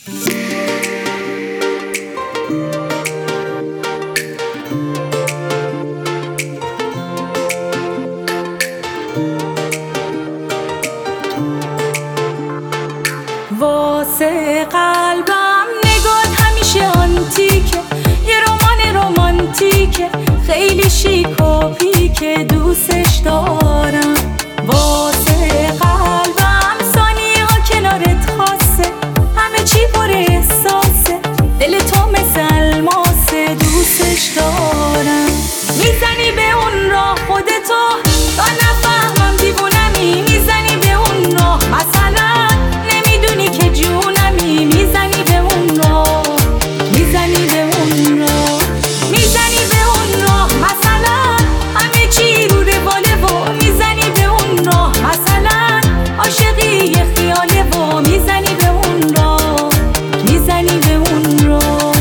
واسه قلبم نگات همیشه آنتیکه، یه رمانتیکه، خیلی شیک و پیکه، دوستش دارم. واسه قلبم ثانیه ها کنارت خاصه، همه چی پر احساسه، دل تو مثل الماسه، دوستش دارم. میزنی به اون راه خودتو تا نفهمم دیوونمی، میزنی به اون راه مثلا نمیدونی که جونمی، میزنی به اون راه، میزنی به اون راه، میزنی به اون راه مثلا همه چی رو رواله و میزنی به اون راه مثلا عاشقی یه خیاله و میزنی به اون راه، میزنی به اون راه.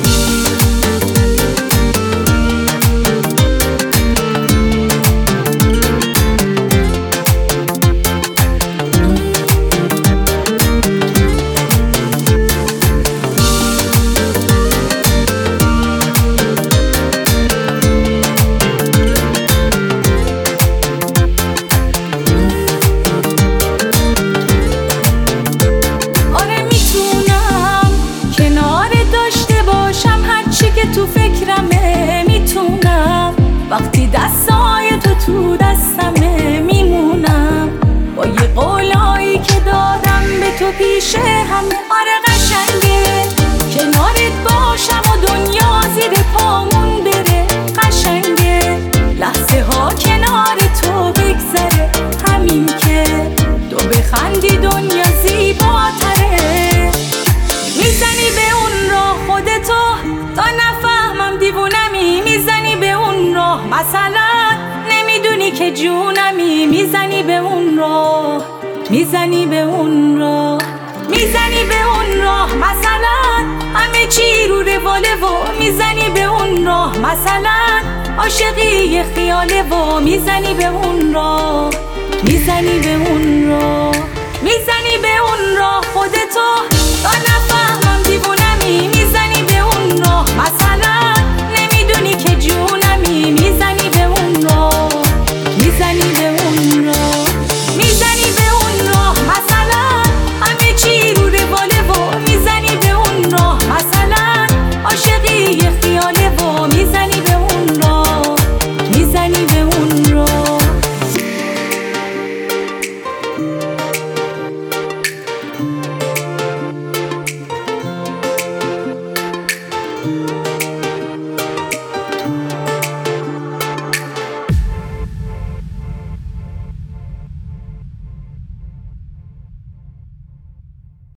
تو فکرمه میتونم وقتی دستای تو دستمه، میمونم با یه قولایی که دادم به تو پیش همه. آره قشنگه کنارت باشم و دنیا زیر پامون بره، قشنگه لحظه ها کنار تو بگذره، همین که تو بخندی دنیا زیباتره. میزنی به اون راه خودتو تا نفهمم دیوونمی، میزنی به اون راه مثلا نمیدونی که جونمی، میزنی به اون راه، میزنی به اون راه، میزنی به اون راه مثلا همه چی رو رواله و میزنی به اون راه مثلا عاشقی یه خیاله و میزنی به اون راه، میزنی به اون راه، میزنی به اون راه خودتو تا